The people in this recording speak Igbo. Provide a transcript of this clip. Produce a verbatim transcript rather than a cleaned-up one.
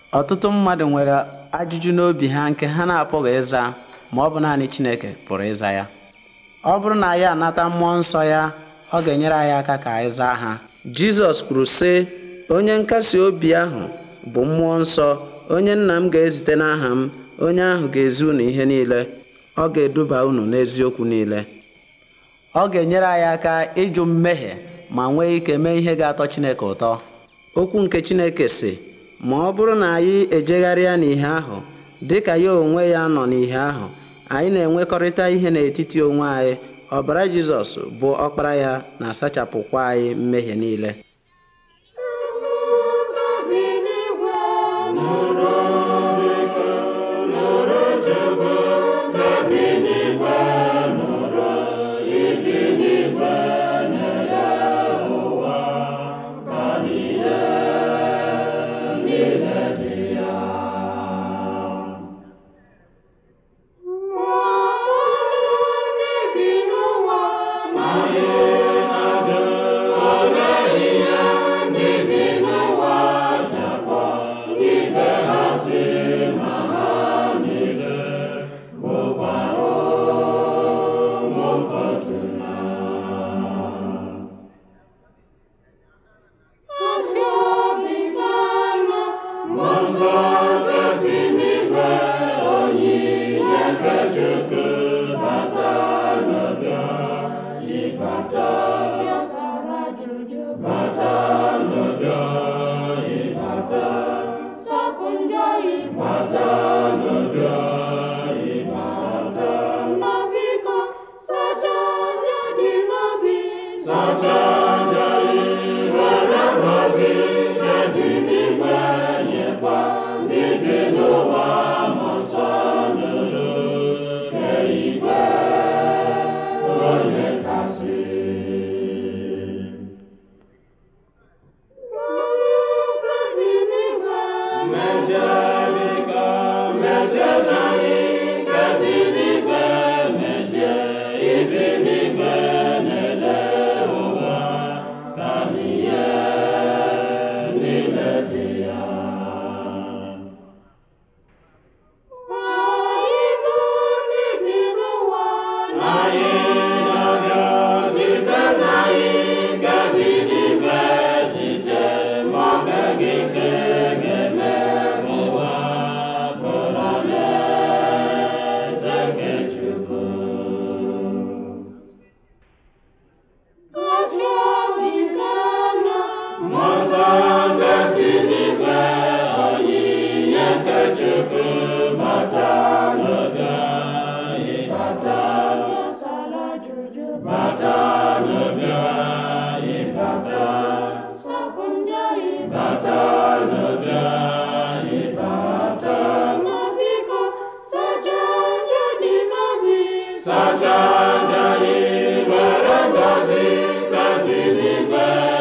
Ọtụtụ mmadụ nwere ajụjụ n'obi ha nke ha na-apụghị ịza ma ọ bụ naanị Chineke pụrụ ịza ya. Ọ bụrụ na anyị anata mmụọ nsọ ya, ọ ga-enyere anyị aka ka anyị zaa ha. Jizọs kwuru sị, onye nkasi obi ahụ bụ mmụọ nsọ, onye nna m ga-ezite n'aha m, onye ahụ ga-ezi unu ihe niile, ọ ga-eduba unu n'eziokwu niile. Ọ ga-enyere anyị aka ịjụ mmehie ma nwee ike mee ihe ga-atọ Chineke ụtọ. Okwu nke Chineke sị, ma ọ bụrụ na anyị ejegharịa n'ihe ahụ dịka ya onwe ya nọ n'ihe ahụ, anyị na-enwekọrịta ihe n'etiti onwe anyị. Ọbara Jizọs bụ ọkpara ya na-asachapụkwa anyị mmehie niile. Saja jadi berenggazi, kaji